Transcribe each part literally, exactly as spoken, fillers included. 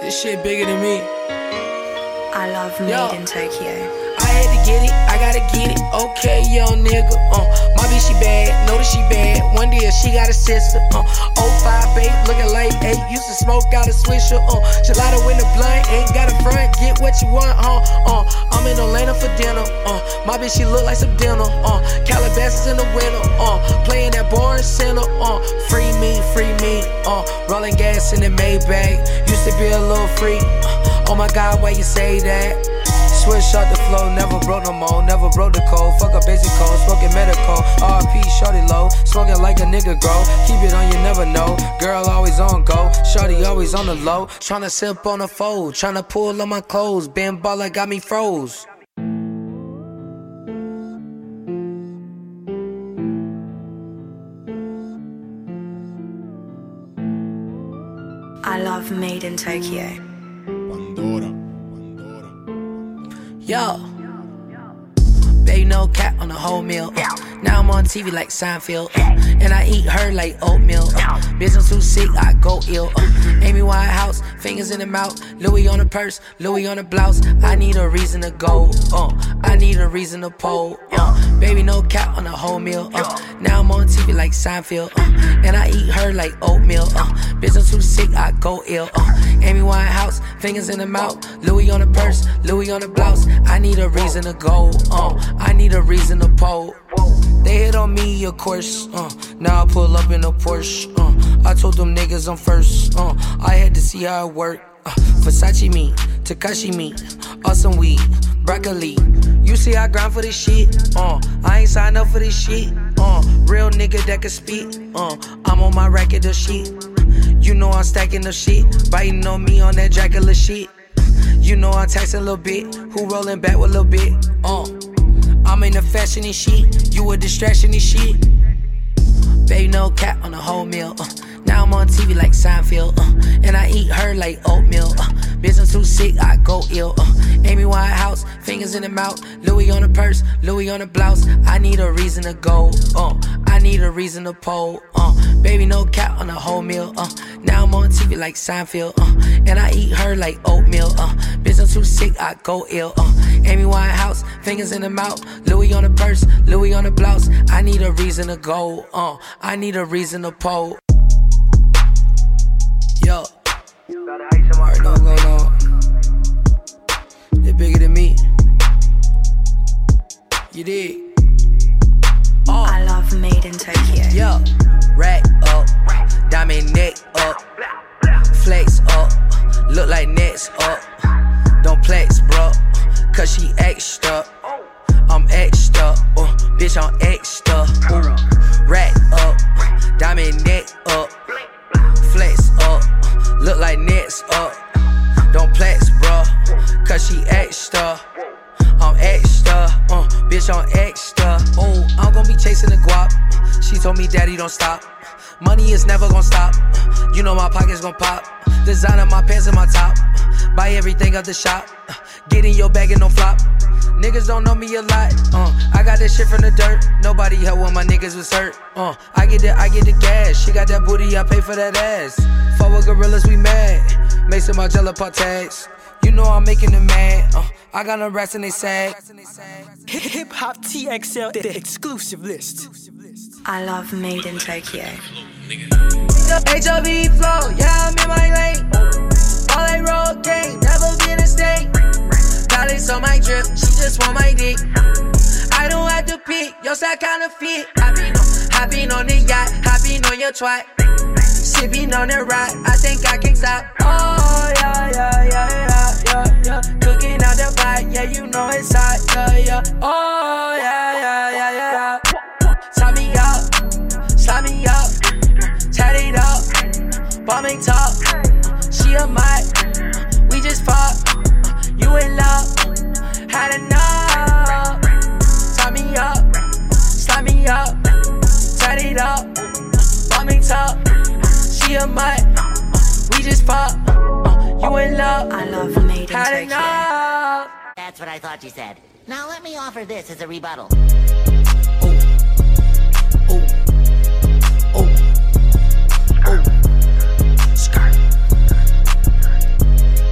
This shit bigger than me. I love Made Yo. in Tokyo. I had to get it, I gotta get it. Okay, young nigga. Uh, my bitch, she bad, know that she bad. One day she got a sister. Uh, oh five eight, looking like eight. Used to smoke, got a swisher. Uh, gelato in the blunt, ain't got a front. Get what you want, huh? Uh, I'm in Atlanta for dinner. Uh, my bitch, she look like some dinner. Uh, Calabasas in the winter. Uh, playing that boring center. Uh, free me, free me. Uh, rolling gas in the Maybach. Used to be a little freak. Uh, oh my God, why you say that? Switch out the flow, never broke no more, never broke the code. Fuck a basic code, smoking medical. R P, shorty low, smoking like a nigga grow. Keep it on, you never know. Girl always on go, shorty always on the low. Tryna sip on the fold, tryna pull on my clothes. Ben Baller got me froze. I love Made in Tokyo. Pandora. Yo, baby, no cap on the whole meal. Uh, now I'm on T V like Seinfeld, uh, and I eat her like oatmeal. Uh, bitch, I'm too sick, I go ill. Uh, Amy Winehouse, fingers in the mouth, Louis on the purse, Louis on the blouse. I need a reason to go. Uh, I need a reason to pole. Uh, baby, no cap on the whole meal. Uh, now I'm on T V like Seinfeld, uh, and I eat her like oatmeal. Uh, bitch, I'm too sick, I go ill. Uh, Amy Winehouse, fingers in the mouth, Louis on the purse, Louis on the blouse. I need a reason to go, uh, I need a reason to pole. They hit on me, of course, uh, now I pull up in a Porsche, uh, I told them niggas I'm first, uh, I had to see how it work, uh, Versace me, Takashi me, awesome weed, broccoli. You see I grind for this shit, uh, I ain't signed up for this shit, uh, real nigga that can speak, uh, I'm on my record of shit. You know I'm stacking the shit, biting on me on that Dracula shit. You know I'm taxing a little bit, who rolling back with a little bit, uh I'm in the fashion and shit, you a distraction and shit. Baby, no cap on the whole meal, uh now I'm on T V like Seinfeld, uh and I eat her like oatmeal, uh bitch, I'm too sick, I go ill, uh Amy Winehouse, fingers in the mouth, Louis on the purse, Louis on the blouse. I need a reason to go, uh I need a reason to pole, uh baby, no cap on the whole meal, uh now I'm on T V like Seinfeld, uh and I eat her like oatmeal, uh bitch, I'm too sick, I go ill, uh Amy Winehouse, fingers in the mouth, Louis on the purse, Louis on the blouse. I need a reason to go, uh I need a reason to pole. Yo, alright, know what's going on. They're bigger than me. You dig? Oh. I love Made in Tokyo. Yo, rack up, diamond neck up, flex up, look like next up. Don't flex, bro, cause she extra. I'm extra, uh, bitch, I'm extra. Ooh. Rack up, diamond neck up, flex up, look like next up. Don't flex, bro, cause she extra. I'm extra, uh, bitch, I'm extra. Oh, I'm gon' be chasing the guap. She told me, daddy, don't stop. Money is never gon' stop. You know my pockets gon' pop. Designer my pants and my top. Buy everything at the shop. Get in your bag and don't flop. Niggas don't know me a lot, uh, I got that shit from the dirt. Nobody helped when my niggas was hurt, uh, I get the, I get the gas. She got that booty, I pay for that ass. Fuck with gorillas, we mad. Mason Margiela part tags. You know I'm making them mad, uh, I got no rats in they sag. Hip Hop T X L, the exclusive list. I love Made in Tokyo. H O V flow, yeah, I'm in my lane. All I roll game, never been a state. Dollars on my drip, she just want my dick. I don't have to pick, your side kinda fit. I been on, I been on the yacht, I been on your twat. Sipping on the ride, I think I can stop. Oh, yeah, yeah, yeah, yeah, yeah, yeah. Cooking out the pot, yeah, you know it's hot, yeah, yeah. Oh, yeah, yeah, yeah, yeah, yeah. Slap me up, slap me up, tat it up, bombing top. She a mod, we just pop. You in love, had enough. Tie me up, slap me up, tat it up, bombing top. She a mutt, we just pop. Uh, you in love, I love Made in had Tokyo. enough. That's what I thought you said. Now let me offer this as a rebuttal. Oh, oh, oh, oh, skirt.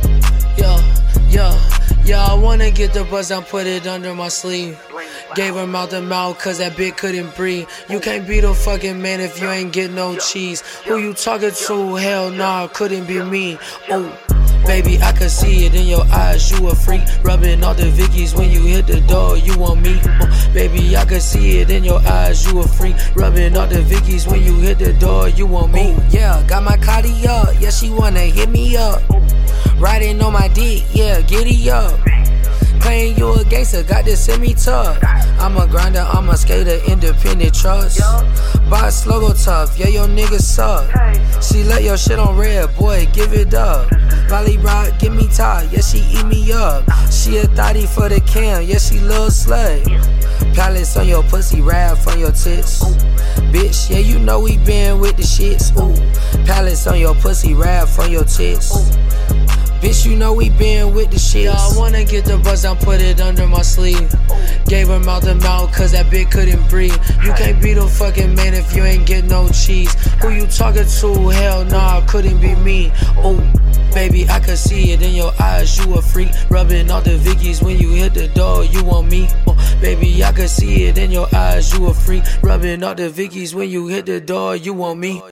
wanna get the buzz, I put it under my sleeve. Gave her mouth to mouth cause that bitch couldn't breathe. You can't be the fucking man if you ain't get no cheese. Who you talking to? Hell nah, couldn't be me. Oh, baby, I could see it in your eyes, you a freak. Rubbing all the Vickies when you hit the door, you want me. Oh, baby, I could see it in your eyes, you a freak. Rubbing all the Vickies when you hit the door, you want me. Oh, yeah, got my Cardi up, yeah, she wanna hit me up. Riding on my dick, yeah, giddy up. Claim you a gangster, got this semi-tough. I'm a grinder, I'm a skater, independent trust. Boss logo tough, yeah, your niggas suck. She let your shit on red, boy, give it up. Molly Rock, give me top, yeah, she eat me up. She a thotty for the cam, yeah, she little slut. Palace on your pussy, rap on your tits. Bitch, yeah, you know we been with the shits. Ooh, palace on your pussy, rap on your tits. Bitch, you know we been with the shit. I wanna get the buzz, I put it under my sleeve. Gave her mouth to mouth cause that bitch couldn't breathe. You can't be the fucking man if you ain't get no cheese. Who you talking to? Hell nah, couldn't be me. Oh, baby, I could see it in your eyes, you a freak. Rubbing all the Vickies when you hit the door, you want me. Oh, baby, I could see it in your eyes, you a freak. Rubbing all the Vickies when you hit the door, you want me.